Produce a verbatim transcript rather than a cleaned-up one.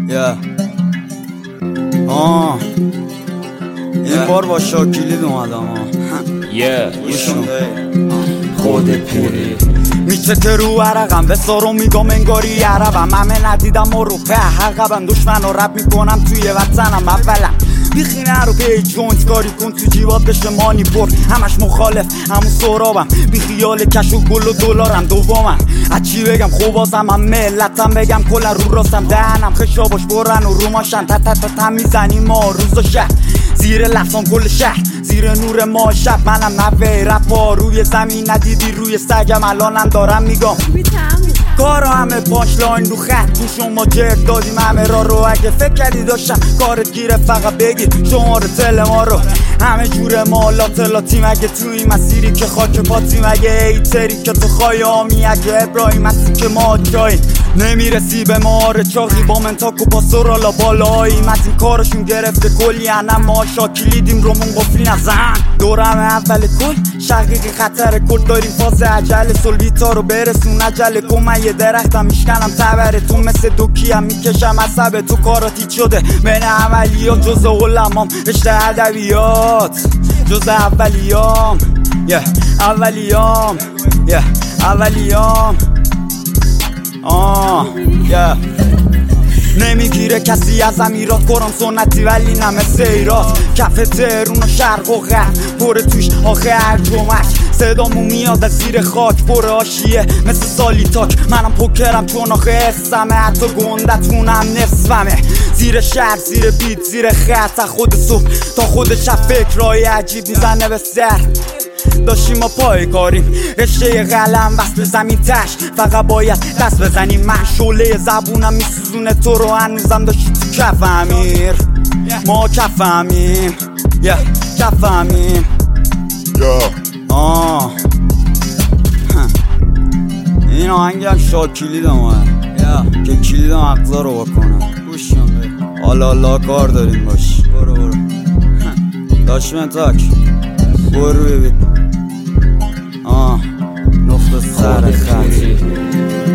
yeah. آه این بار با شاکلید اومدم خود پوری میچته رو عرقم به سارو میگم انگاری عربم همه ندیدم و رو په حقبم دشمن رو رب میکنم توی وطنم اولم بیخینه رو که جونت کاری کن تو جیبات بشه مانی پر همش مخالف همون سرابم بی خیال کش و گل و دلارم دوامم از چی بگم خوبازم هم ملتم بگم کلا رو راستم دهنم خشاباش برن و روماشن تا تا تا تا میزنیم ما روز و شهر زیر لفظام کل شهر زیر نور ما شب منم نوه رپا روی زمین ندیدی روی سگم الانم دارم میگم کارا همه پانچ لاین رو خط تو شما جرد دادیم همه را رو اگه فکر کردی داشتم کارت گیره فقط بگید شماره تل ما رو همه جور مالات لاتی مگه تو این مسیری که خاک پاتی مگه ایتری که تو خایامی اگه ابراهیم هستی که ما جایی نمیرسی به ماره چاقی با منتاک و پاسورالا بالاییم از این کارشون گرفته کلی انم ما شاکلیدیم رومون قفلی نزن دورم اول کل شقیق خطر کل داریم فاز عجل سلویتا رو برسون عجل کن من یه درختم میشکنم تبره تو مثل دوکی هم میکشم عصبه تو کارات شده بین عملیات جز علمام رشته ادبیات جز اولیام یه اولیام یه اولیام آه یه نمیگیره کسی از امیرات کرم سنتی ولی نه مثل ایراد کف تهرون و شرق و غرب پر توش آخه ارجمک صدامو میاد از زیر خاک پر آشیه مثل سالی تاک منم پوکرم چون آخه حسمه حتی گندتونم نصفمه زیر شهر زیر بیت زیر خط خود صبح تا خود شب فکرهای عجیب میزنه به سر داشتیم ما پای کاریم رشته قلم وصل زمین تش فقط باید دست بزنیم من شعله زبونم میسوزونه تو رو هنوزم داشتی تو کف امیر ما کف امیم یه کف امیم آه این آهنگم شاکلید اومد که کلید مغزا رو بکنم گوش کن حالا حالا کار داریم باش برو برو داشمن تاک برو ببین آه نقطه سر خط